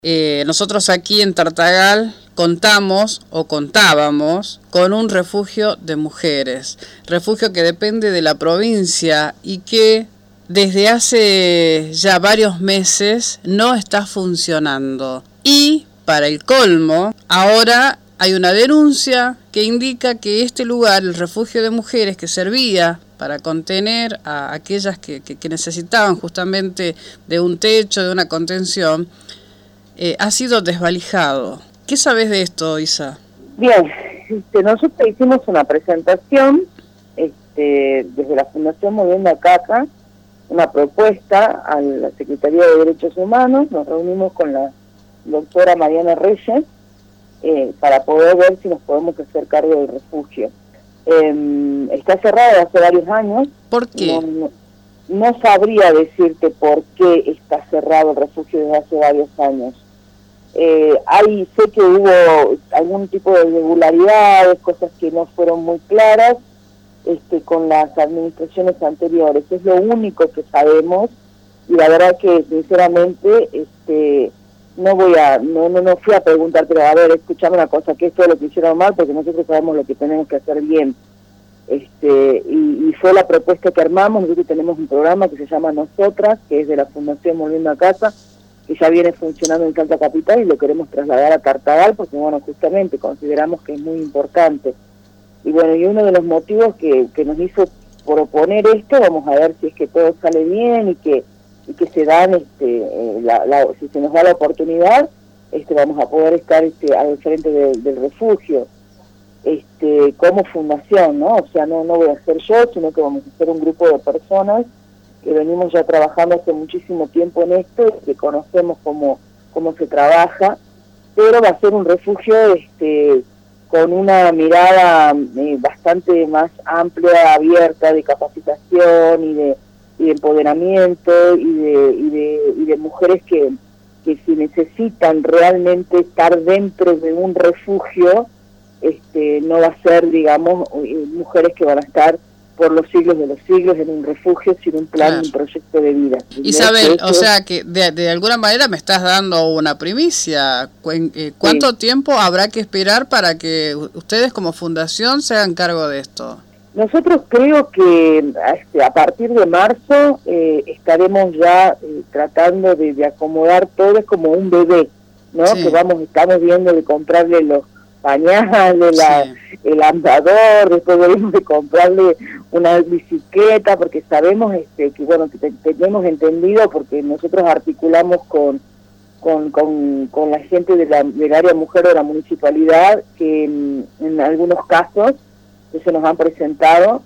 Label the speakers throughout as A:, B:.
A: Nosotros aquí en Tartagal contábamos con un refugio de mujeres, refugio que depende de la provincia y que desde hace ya varios meses no está funcionando. Y para el colmo, ahora hay una denuncia que indica que este lugar, el refugio de mujeres que servía para contener a aquellas que necesitaban justamente de un techo, de una contención, ha sido desvalijado. ¿Qué sabes de esto, Isa?
B: Bien, nosotros hicimos una presentación desde la Fundación Moviendo a Casa, una propuesta a la Secretaría de Derechos Humanos. Nos reunimos con la doctora Mariana Reyes para poder ver si nos podemos hacer cargo del refugio. Está cerrado hace varios años.
A: ¿Por qué?
B: No sabría decirte por qué está cerrado el refugio desde hace varios años. Sé que hubo algún tipo de irregularidades, cosas que no fueron muy claras con las administraciones anteriores. Es lo único que sabemos, y la verdad que sinceramente no fui a preguntar, pero a ver, escuchame una cosa, ¿qué fue lo que hicieron mal? Porque nosotros sabemos lo que tenemos que hacer bien. Y fue la propuesta que armamos. Nosotros tenemos un programa que se llama Nosotras, que es de la Fundación Volviendo a Casa, que ya viene funcionando en Salta Capital, y lo queremos trasladar a Tartagal porque, bueno, justamente consideramos que es muy importante. Y bueno, y uno de los motivos que nos hizo proponer esto, vamos a ver si es que todo sale bien y que se dan, si se nos da la oportunidad, vamos a poder estar al frente del refugio, como fundación, ¿no? O sea, no voy a ser yo, sino que vamos a ser un grupo de personas que venimos ya trabajando hace muchísimo tiempo en esto, y que conocemos cómo se trabaja, pero va a ser un refugio con una mirada bastante más amplia, abierta, de capacitación y de empoderamiento y de mujeres que si necesitan realmente estar dentro de un refugio, no va a ser, digamos, mujeres que van a estar por los siglos de los siglos en un refugio sin un plan, claro, un proyecto de vida.
A: Isabel, o sea que de alguna manera me estás dando una primicia. ¿Cuánto tiempo habrá que esperar para que ustedes como fundación se hagan cargo de esto?
B: Nosotros creo que a partir de marzo estaremos ya tratando de acomodar todo. Es como un bebé, ¿no? Sí. Que estamos viendo de comprarle los pañales, sí, el andador, después debemos de comprarle una bicicleta, porque sabemos que tenemos entendido, porque nosotros articulamos con la gente del área mujer de la municipalidad, que en algunos casos que se nos han presentado,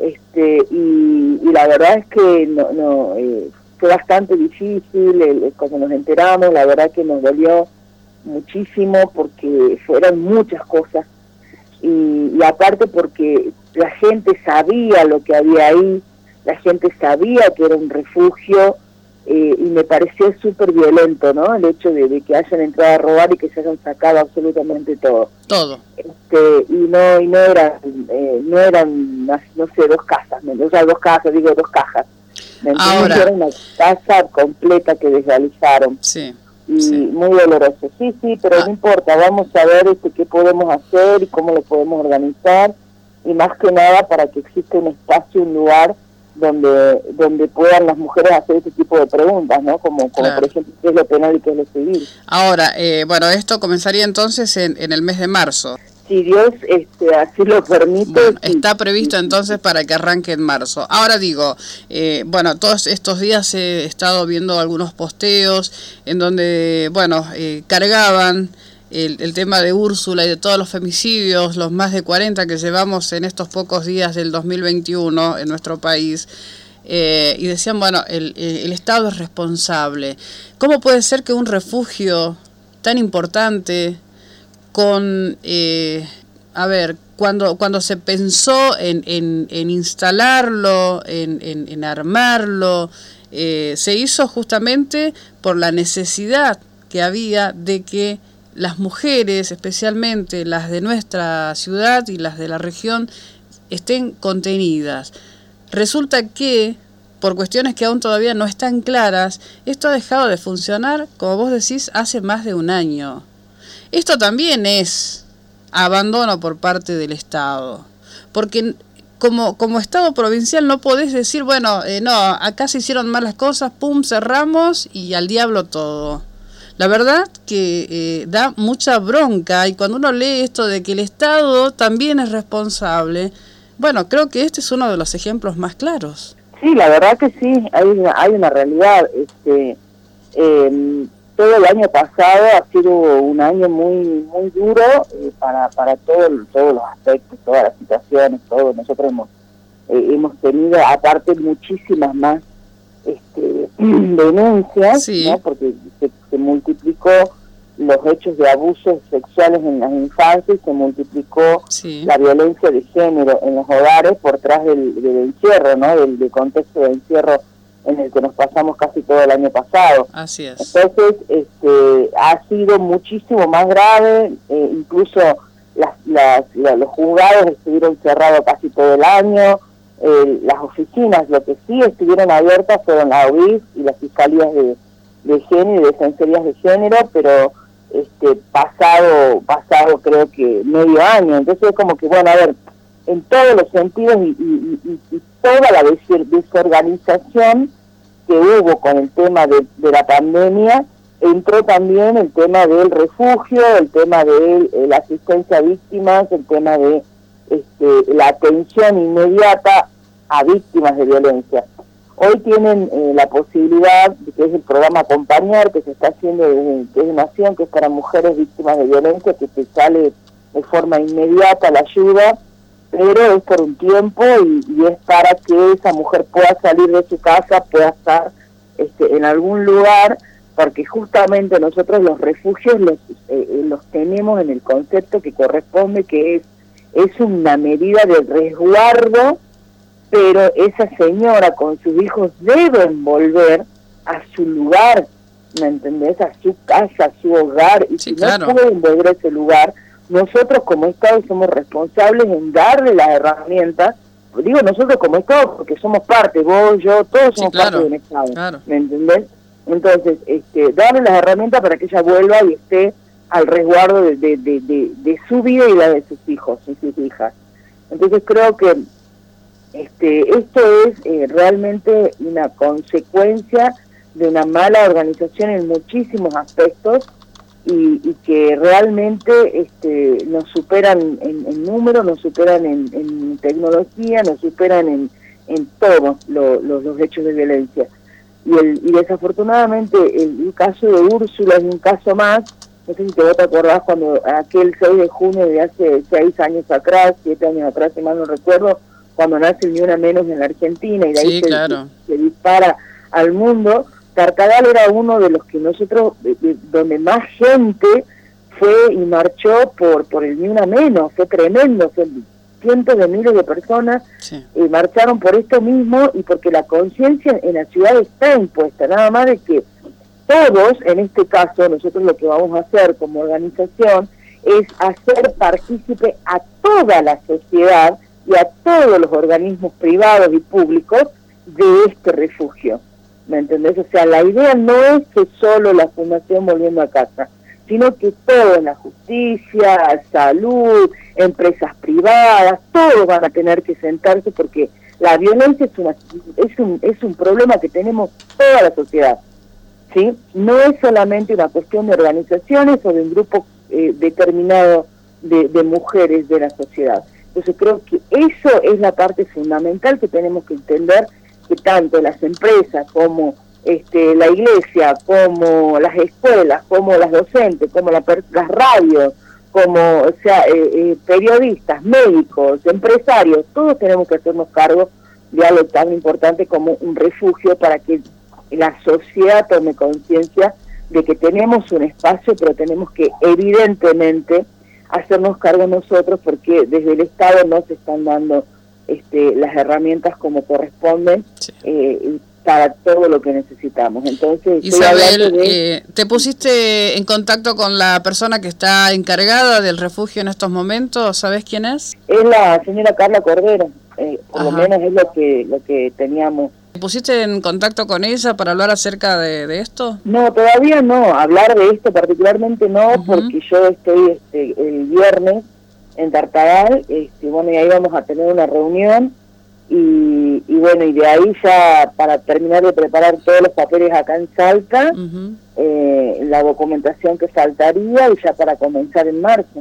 B: y la verdad es que fue bastante difícil cuando nos enteramos. La verdad que nos dolió muchísimo porque fueron muchas cosas, y aparte porque la gente sabía lo que había ahí, la gente sabía que era un refugio, y me pareció súper violento, ¿no? El hecho de que hayan entrado a robar y que se hayan sacado absolutamente todo. Y no eran, no sé, dos cajas, dos cajas.
A: Ahora,
B: era una casa completa que desvalijaron.
A: Sí.
B: Y
A: sí,
B: muy doloroso. Sí, pero no importa, vamos a ver qué podemos hacer y cómo lo podemos organizar, y más que nada para que exista un espacio, un lugar donde puedan las mujeres hacer ese tipo de preguntas, ¿no? Como claro, por ejemplo, qué es lo penal y qué es lo civil.
A: Ahora, bueno, esto comenzaría entonces en el mes de marzo.
B: Si Dios así lo permite.
A: Bueno,
B: sí.
A: Está previsto entonces para que arranque en marzo. Ahora digo, todos estos días he estado viendo algunos posteos en donde, cargaban el tema de Úrsula y de todos los femicidios, los más de 40 que llevamos en estos pocos días del 2021 en nuestro país. Y decían, el Estado es responsable. ¿Cómo puede ser que un refugio tan importante cuando se pensó en instalarlo, en armarlo, se hizo justamente por la necesidad que había de que las mujeres, especialmente las de nuestra ciudad y las de la región, estén contenidas? Resulta que por cuestiones que aún todavía no están claras, esto ha dejado de funcionar, como vos decís, hace más de un año. Esto también es abandono por parte del Estado, porque como Estado provincial no podés decir, bueno, no, acá se hicieron malas cosas, pum, cerramos y al diablo todo. La verdad que da mucha bronca, y cuando uno lee esto de que el Estado también es responsable, bueno, creo que este es uno de los ejemplos más claros.
B: Sí, la verdad que sí, hay una realidad. Todo el año pasado ha sido un año muy duro para todos los aspectos, todas las situaciones, todo. Nosotros hemos tenido aparte muchísimas más denuncias,
A: sí,
B: ¿no? Porque se multiplicó los hechos de abusos sexuales en las infancias, se multiplicó
A: sí,
B: la violencia de género en los hogares por tras del encierro, ¿no? Del contexto de encierro en el que nos pasamos casi todo el año pasado.
A: Así es.
B: Entonces, ha sido muchísimo más grave, incluso los juzgados estuvieron cerrados casi todo el año, las oficinas, lo que sí estuvieron abiertas fueron las OBIS y las fiscalías de género y defensorías de género, pero pasado creo que medio año. Entonces es como que, bueno, a ver, en todos los sentidos y toda la desorganización que hubo con el tema de la pandemia, entró también el tema del refugio, el tema de la asistencia a víctimas, el tema de la atención inmediata a víctimas de violencia. Hoy tienen la posibilidad, que es el programa Acompañar, que se está haciendo desde Nación, que es para mujeres víctimas de violencia, que te sale de forma inmediata la ayuda, pero es por un tiempo y es para que esa mujer pueda salir de su casa, pueda estar en algún lugar, porque justamente nosotros los refugios los tenemos en el concepto que corresponde, que es una medida de resguardo, pero esa señora con sus hijos deben volver a su lugar, ¿me entendés? A su casa, a su hogar, y
A: sí,
B: si
A: claro,
B: no pueden volver a ese lugar, nosotros como Estado somos responsables en darle las herramientas. Digo nosotros como Estado porque somos parte, vos, yo, todos somos
A: claro,
B: parte de un Estado,
A: claro.
B: ¿me entendés? Entonces, darle las herramientas para que ella vuelva y esté al resguardo de su vida y la de sus hijos y sus hijas. Entonces creo que esto es realmente una consecuencia de una mala organización en muchísimos aspectos y que realmente nos superan en número, nos superan en tecnología, nos superan en todos los hechos de violencia. Y desafortunadamente el caso de Úrsula es un caso más. No sé si vos te acordás cuando aquel 6 de junio de hace 6 años atrás, 7 años atrás, si mal no recuerdo, cuando nace Ni Una Menos en la Argentina y de ahí se dispara al mundo. Tartagal era uno de los que nosotros, donde más gente fue y marchó por el Ni Una Menos, fue tremendo, fue cientos de miles de personas marcharon por esto mismo y porque la conciencia en la ciudad está impuesta, nada más de que todos, en este caso, nosotros lo que vamos a hacer como organización es hacer partícipe a toda la sociedad y a todos los organismos privados y públicos de este refugio, ¿me entendés? O sea, la idea no es que solo la Fundación Volviendo a Casa, sino que todo, la justicia, salud, empresas privadas, todos van a tener que sentarse porque la violencia es un problema que tenemos toda la sociedad, ¿sí? No es solamente una cuestión de organizaciones o de un grupo determinado de mujeres de la sociedad. Entonces creo que eso es la parte fundamental que tenemos que entender, que tanto las empresas como la iglesia, como las escuelas, como las docentes, como las radios, como periodistas, médicos, empresarios, todos tenemos que hacernos cargo de algo tan importante como un refugio para que la sociedad tome conciencia de que tenemos un espacio, pero tenemos que evidentemente hacernos cargo nosotros porque desde el Estado no se están dando las herramientas como corresponden para todo lo que necesitamos. Entonces,
A: Isabel, ¿te pusiste en contacto con la persona que está encargada del refugio en estos momentos? ¿Sabés quién es?
B: Es la señora Carla Cordero, por lo menos es lo que teníamos
A: ¿Te pusiste en contacto con ella para hablar acerca de esto?
B: No, todavía no, hablar de esto particularmente no, porque yo estoy el viernes en Tartagal, bueno, y ahí vamos a tener una reunión, y bueno, y de ahí ya para terminar de preparar todos los papeles acá en Salta, la documentación que faltaría, y ya para comenzar en marzo.